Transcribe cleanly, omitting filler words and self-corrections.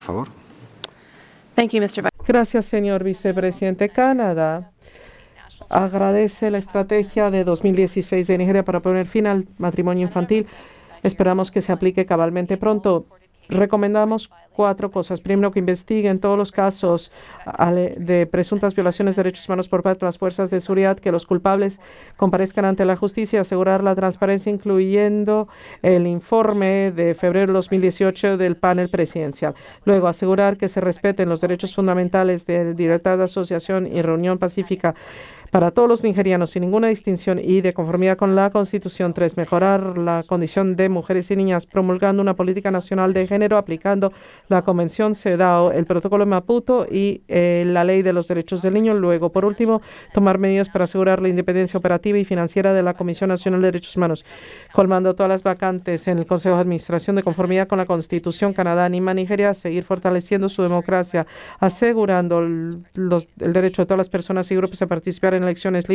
favor. Thank you, Mr. Gracias, señor vicepresidente. Canadá agradece la estrategia de 2016 de Nigeria para poner fin al matrimonio infantil. Esperamos que se aplique cabalmente pronto. Recomendamos 4 cosas. Primero, que investiguen todos los casos de presuntas violaciones de derechos humanos por parte de las fuerzas de seguridad, que los culpables comparezcan ante la justicia, asegurar la transparencia, incluyendo el informe de febrero de 2018 del panel presidencial. Luego, asegurar que se respeten los derechos fundamentales de libertad de asociación y reunión pacífica para todos los nigerianos sin ninguna distinción y de conformidad con la Constitución. 3, mejorar la condición de mujeres y niñas promulgando una política nacional de género, aplicando la Convención CEDAW, el Protocolo de Maputo y la Ley de los Derechos del Niño. Luego, por último, tomar medidas para asegurar la independencia operativa y financiera de la Comisión Nacional de Derechos Humanos, colmando todas las vacantes en el Consejo de Administración de conformidad con la Constitución. Canadá anima a Nigeria a seguir fortaleciendo su democracia, asegurando el derecho de todas las personas y grupos a participar en elecciones